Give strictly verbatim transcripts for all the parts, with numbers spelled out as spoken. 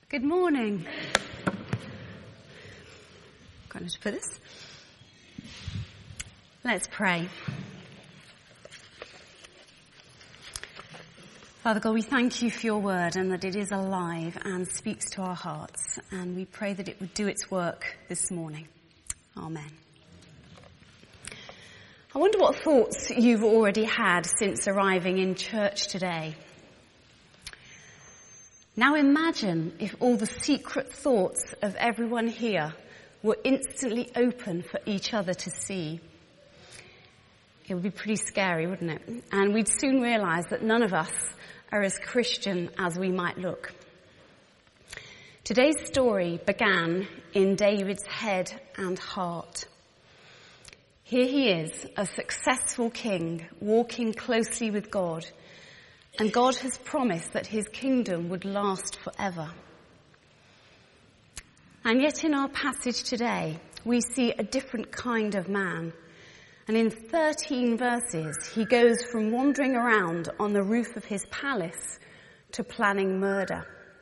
Good morning. Got to put this. Let's pray. Father God, we thank you for your word and that it is alive and speaks to our hearts. And we pray that it would do its work this morning. Amen. I wonder what thoughts you've already had since arriving in church today. Now imagine if all the secret thoughts of everyone here were instantly open for each other to see. It would be pretty scary, wouldn't it? And we'd soon realise that none of us are as Christian as we might look. Today's story began in David's head and heart. Here he is, a successful king, walking closely with God. And God has promised that his kingdom would last forever. And yet in our passage today, we see a different kind of man. And in thirteen verses, he goes from wandering around on the roof of his palace to planning murder.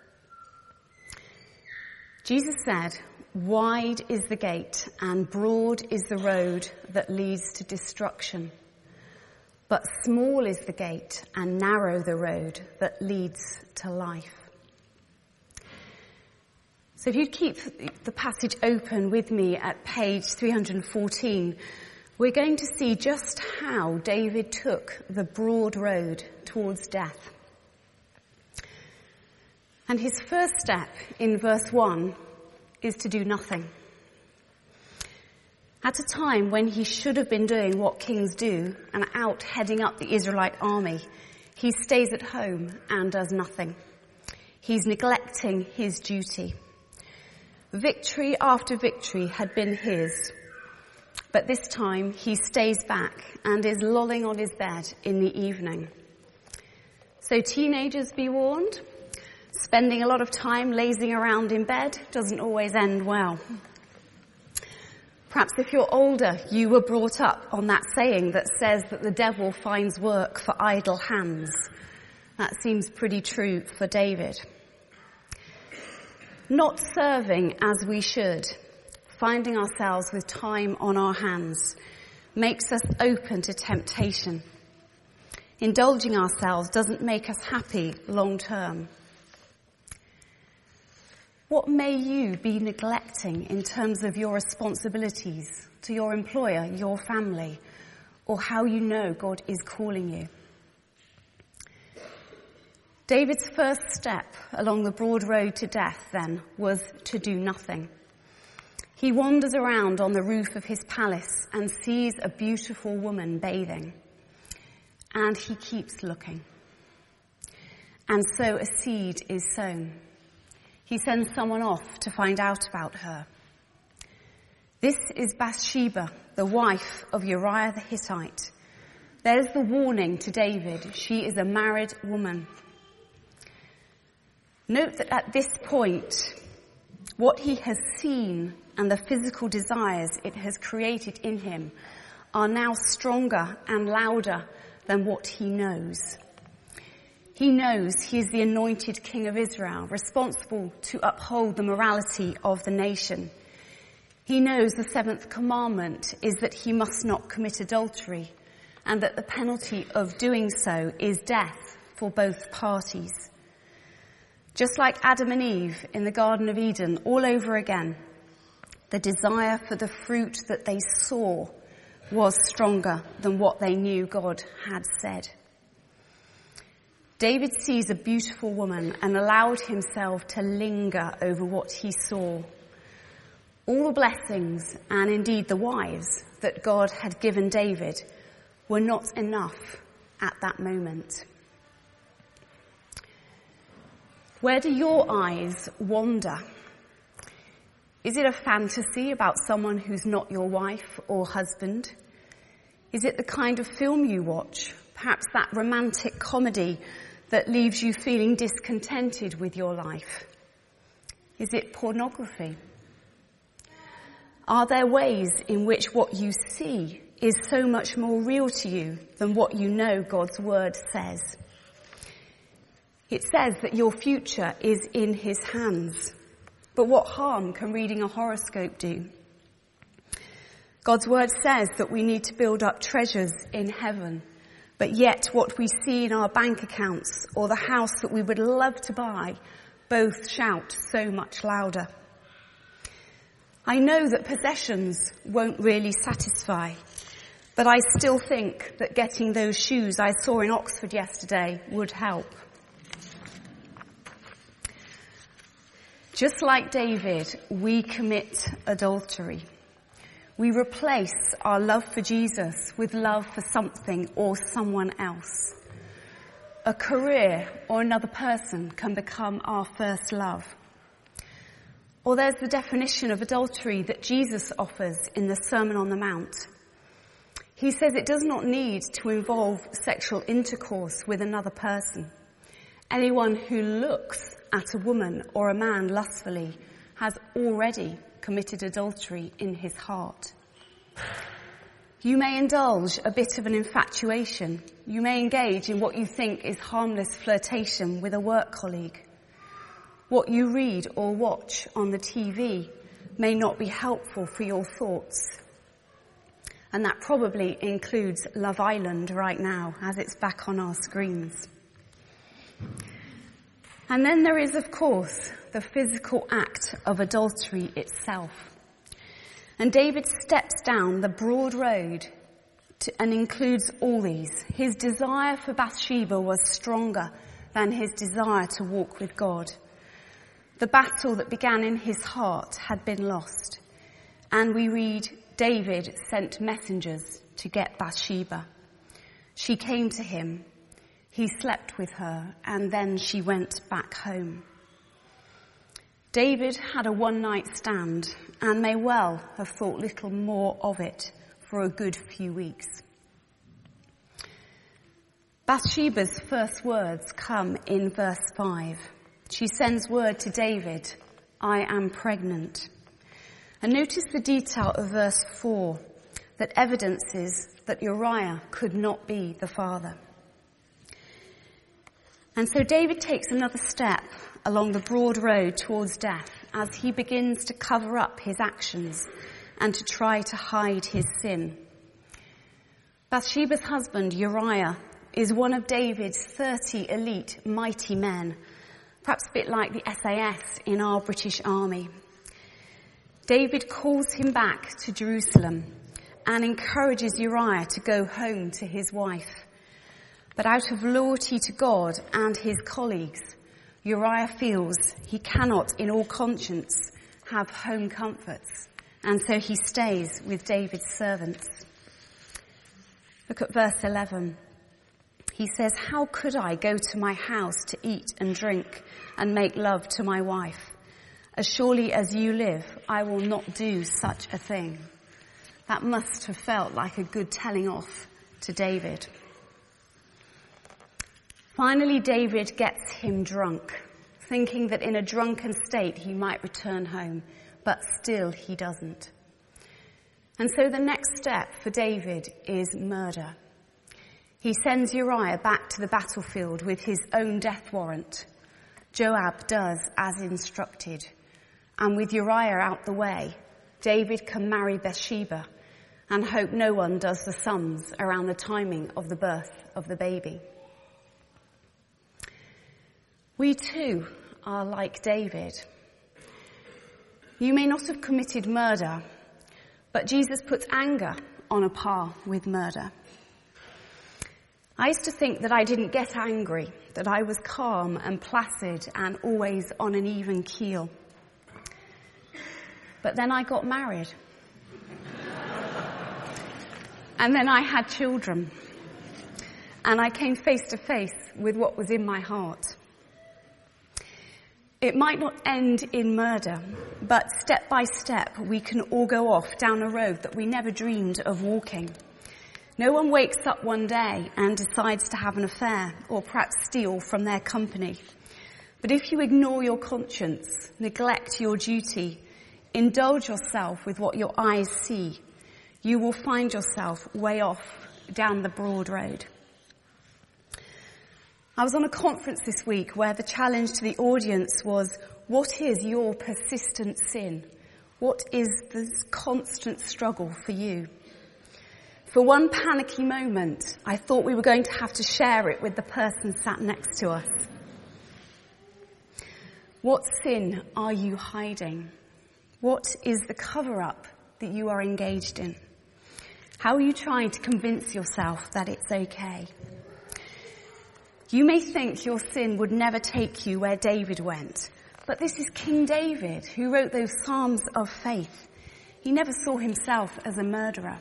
Jesus said, "Wide is the gate and broad is the road that leads to destruction. But small is the gate and narrow the road that leads to life." So if you keep the passage open with me at page three hundred fourteen, we're going to see just how David took the broad road towards death. And his first step in verse one is to do nothing. At a time when he should have been doing what kings do and out heading up the Israelite army, he stays at home and does nothing. He's neglecting his duty. Victory after victory had been his, but this time he stays back and is lolling on his bed in the evening. So teenagers, be warned, spending a lot of time lazing around in bed doesn't always end well. Perhaps if you're older, you were brought up on that saying that says that the devil finds work for idle hands. That seems pretty true for David. Not serving as we should, finding ourselves with time on our hands, makes us open to temptation. Indulging ourselves doesn't make us happy long term. What may you be neglecting in terms of your responsibilities to your employer, your family, or how you know God is calling you? David's first step along the broad road to death, then, was to do nothing. He wanders around on the roof of his palace and sees a beautiful woman bathing. And he keeps looking. And so a seed is sown. He sends someone off to find out about her. This is Bathsheba, the wife of Uriah the Hittite. There's the warning to David. She is a married woman. Note that at this point, what he has seen and the physical desires it has created in him are now stronger and louder than what he knows. He knows he is the anointed king of Israel, responsible to uphold the morality of the nation. He knows the seventh commandment is that he must not commit adultery, and that the penalty of doing so is death for both parties. Just like Adam and Eve in the Garden of Eden, all over again, the desire for the fruit that they saw was stronger than what they knew God had said. David sees a beautiful woman and allowed himself to linger over what he saw. All the blessings, and indeed the wives, that God had given David were not enough at that moment. Where do your eyes wander? Is it a fantasy about someone who's not your wife or husband? Is it the kind of film you watch? Perhaps that romantic comedy that leaves you feeling discontented with your life? Is it pornography? Are there ways in which what you see is so much more real to you than what you know God's word says? It says that your future is in his hands. But what harm can reading a horoscope do? God's word says that we need to build up treasures in heaven, but yet what we see in our bank accounts or the house that we would love to buy both shout so much louder. I know that possessions won't really satisfy, but I still think that getting those shoes I saw in Oxford yesterday would help. Just like David, we commit adultery. We replace our love for Jesus with love for something or someone else. A career or another person can become our first love. Or there's the definition of adultery that Jesus offers in the Sermon on the Mount. He says it does not need to involve sexual intercourse with another person. Anyone who looks at a woman or a man lustfully has already committed adultery in his heart. You may indulge a bit of an infatuation. You may engage in what you think is harmless flirtation with a work colleague. What you read or watch on the T V may not be helpful for your thoughts. And that probably includes Love Island right now, as it's back on our screens. And then there is, of course, the physical act of adultery itself. And David steps down the broad road to, and includes all these. His desire for Bathsheba was stronger than his desire to walk with God. The battle that began in his heart had been lost. And we read, David sent messengers to get Bathsheba. She came to him. He slept with her, and then she went back home. David had a one-night stand and may well have thought little more of it for a good few weeks. Bathsheba's first words come in verse five. She sends word to David, I am pregnant. And notice the detail of verse four that evidences that Uriah could not be the father. And so David takes another step along the broad road towards death as he begins to cover up his actions and to try to hide his sin. Bathsheba's husband, Uriah, is one of David's thirty elite mighty men, perhaps a bit like the S A S in our British Army. David calls him back to Jerusalem and encourages Uriah to go home to his wife. But out of loyalty to God and his colleagues, Uriah feels he cannot, in all conscience, have home comforts, and so he stays with David's servants. Look at verse eleven. He says, how could I go to my house to eat and drink and make love to my wife? As surely as you live, I will not do such a thing. That must have felt like a good telling off to David. Finally, David gets him drunk, thinking that in a drunken state he might return home, but still he doesn't. And so the next step for David is murder. He sends Uriah back to the battlefield with his own death warrant. Joab does as instructed. And with Uriah out the way, David can marry Bathsheba and hope no one does the sums around the timing of the birth of the baby. We too are like David. You may not have committed murder, but Jesus puts anger on a par with murder. I used to think that I didn't get angry, that I was calm and placid and always on an even keel. But then I got married. And then I had children. And I came face to face with what was in my heart. It might not end in murder, but step by step we can all go off down a road that we never dreamed of walking. No one wakes up one day and decides to have an affair or perhaps steal from their company. But if you ignore your conscience, neglect your duty, indulge yourself with what your eyes see, you will find yourself way off down the broad road. I was on a conference this week where the challenge to the audience was, what is your persistent sin? What is the constant struggle for you? For one panicky moment, I thought we were going to have to share it with the person sat next to us. What sin are you hiding? What is the cover-up that you are engaged in? How are you trying to convince yourself that it's okay? You may think your sin would never take you where David went, but this is King David who wrote those Psalms of faith. He never saw himself as a murderer.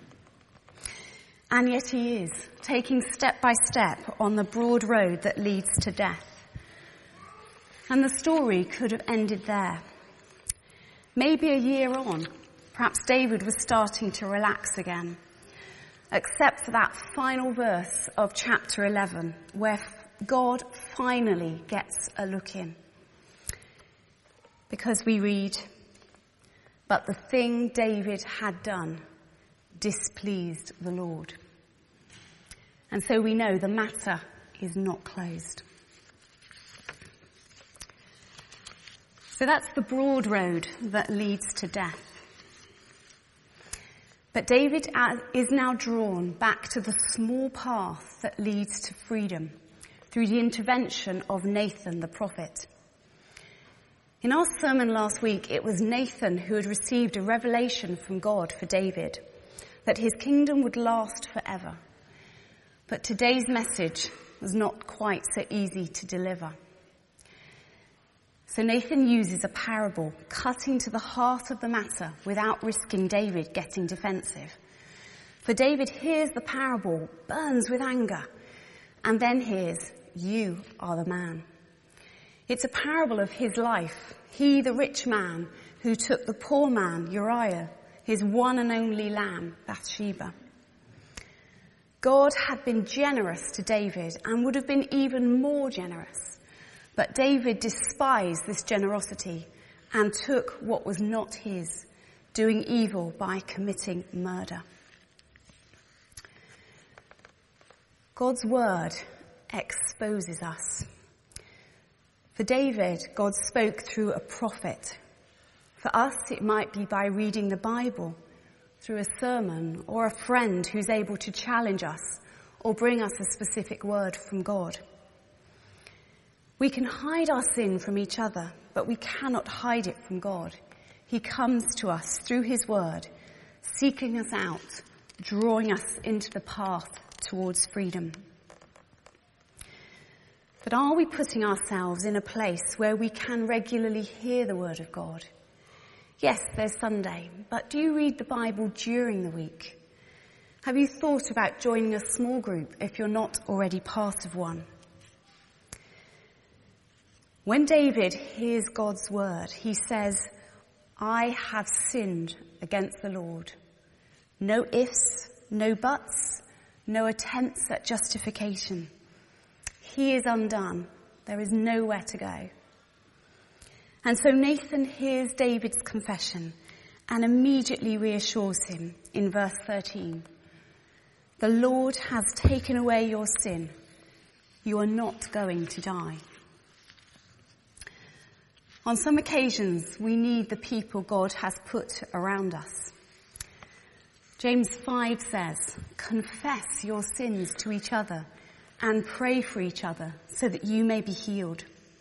And yet he is, taking step by step on the broad road that leads to death. And the story could have ended there. Maybe a year on, perhaps David was starting to relax again, except for that final verse of chapter eleven, where God finally gets a look in. Because we read, "But the thing David had done displeased the Lord." And so we know the matter is not closed. So that's the broad road that leads to death. But David is now drawn back to the small path that leads to freedom through the intervention of Nathan the prophet. In our sermon last week, it was Nathan who had received a revelation from God for David, that his kingdom would last forever. But today's message was not quite so easy to deliver. So Nathan uses a parable, cutting to the heart of the matter without risking David getting defensive. For David hears the parable, burns with anger, and then hears, "You are the man." It's a parable of his life. He, the rich man, who took the poor man, Uriah, his one and only lamb, Bathsheba. God had been generous to David and would have been even more generous. But David despised this generosity and took what was not his, doing evil by committing murder. God's word exposes us. For David, God spoke through a prophet. For us, it might be by reading the Bible, through a sermon, or a friend who's able to challenge us or bring us a specific word from God. We can hide our sin from each other, but we cannot hide it from God. He comes to us through his word, seeking us out, drawing us into the path towards freedom. But are we putting ourselves in a place where we can regularly hear the word of God? Yes, there's Sunday, but do you read the Bible during the week? Have you thought about joining a small group if you're not already part of one? When David hears God's word, he says, "I have sinned against the Lord." No ifs, no buts, no attempts at justification. He is undone. There is nowhere to go. And so Nathan hears David's confession and immediately reassures him in verse thirteen. "The Lord has taken away your sin. You are not going to die." On some occasions, we need the people God has put around us. James five says, "Confess your sins to each other and pray for each other so that you may be healed."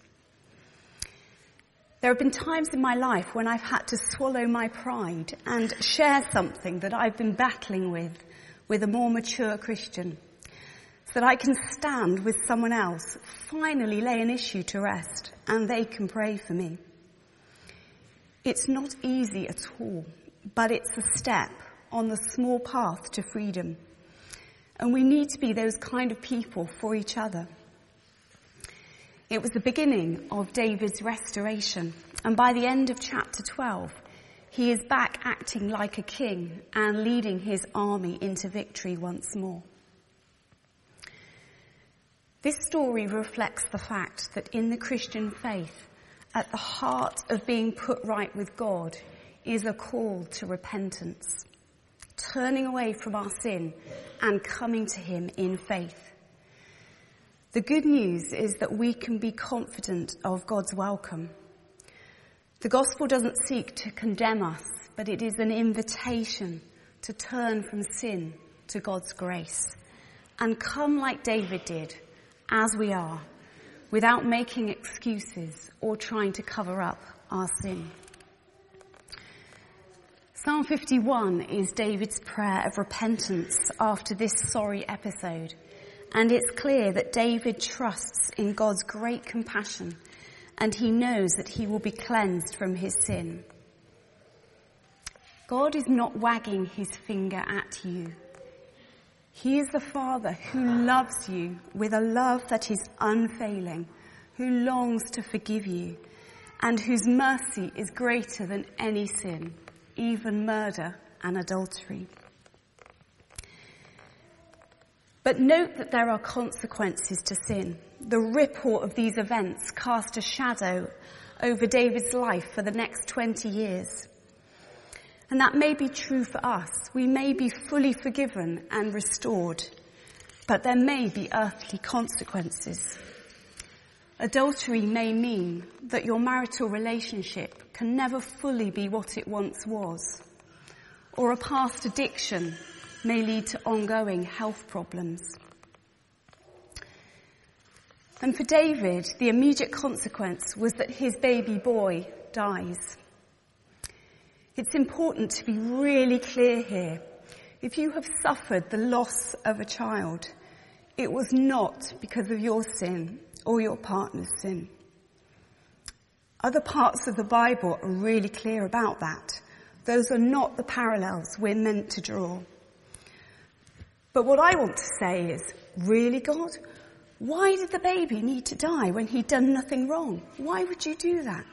There have been times in my life when I've had to swallow my pride and share something that I've been battling with, with a more mature Christian, so that I can stand with someone else, finally lay an issue to rest, and they can pray for me. It's not easy at all, but it's a step on the small path to freedom. And we need to be those kind of people for each other. It was the beginning of David's restoration, and by the end of chapter twelve, he is back acting like a king and leading his army into victory once more. This story reflects the fact that in the Christian faith, at the heart of being put right with God is a call to repentance, turning away from our sin and coming to him in faith. The good news is that we can be confident of God's welcome. The gospel doesn't seek to condemn us, but it is an invitation to turn from sin to God's grace and come like David did, as we are, without making excuses or trying to cover up our sin. Psalm fifty-one is David's prayer of repentance after this sorry episode, and it's clear that David trusts in God's great compassion, and he knows that he will be cleansed from his sin. God is not wagging his finger at you. He is the Father who loves you with a love that is unfailing, who longs to forgive you, and whose mercy is greater than any sin, even murder and adultery. But note that there are consequences to sin. The ripple of these events cast a shadow over David's life for the next twenty years. And that may be true for us. We may be fully forgiven and restored, but there may be earthly consequences. Adultery may mean that your marital relationship can never fully be what it once was, or a past addiction may lead to ongoing health problems. And for David, the immediate consequence was that his baby boy dies. It's important to be really clear here. If you have suffered the loss of a child, it was not because of your sin or your partner's sin. Other parts of the Bible are really clear about that. Those are not the parallels we're meant to draw. But what I want to say is, really, God? Why did the baby need to die when he'd done nothing wrong? Why would you do that?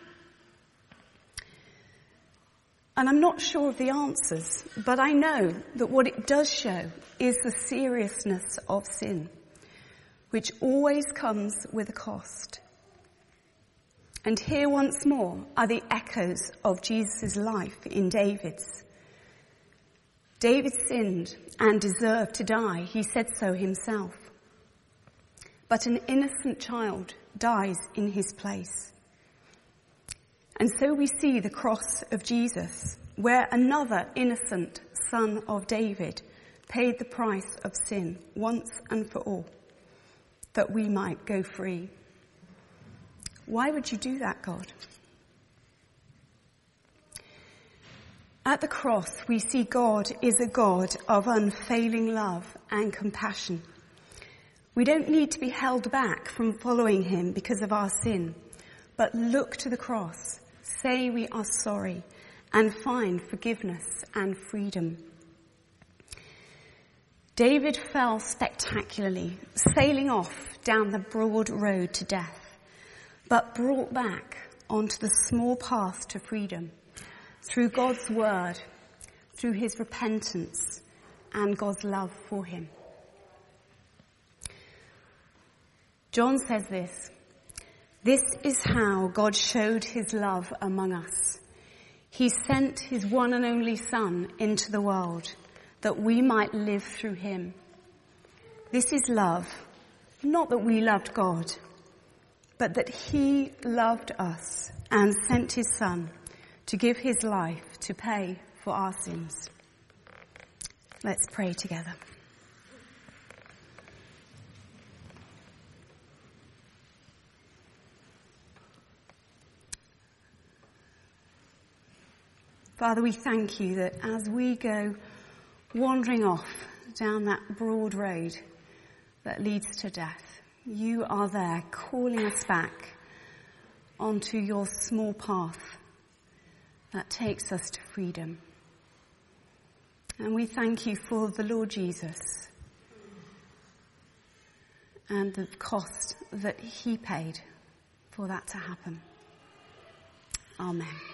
And I'm not sure of the answers, but I know that what it does show is the seriousness of sin, which always comes with a cost. And here once more are the echoes of Jesus' life in David's. David sinned and deserved to die. He said so himself. But an innocent child dies in his place. And so we see the cross of Jesus, where another innocent son of David paid the price of sin once and for all, that we might go free. Why would you do that, God? At the cross, we see God is a God of unfailing love and compassion. We don't need to be held back from following him because of our sin, but look to the cross, say we are sorry, and find forgiveness and freedom. David fell spectacularly, sailing off down the broad road to death, but brought back onto the small path to freedom through God's word, through his repentance, and God's love for him. John says this, "This is how God showed his love among us. He sent his one and only Son into the world that we might live through him. This is love, not that we loved God, but that he loved us and sent his Son to give his life to pay for our sins." Let's pray together. Father, we thank you that as we go wandering off down that broad road that leads to death, you are there calling us back onto your small path that takes us to freedom. And we thank you for the Lord Jesus and the cost that he paid for that to happen. Amen.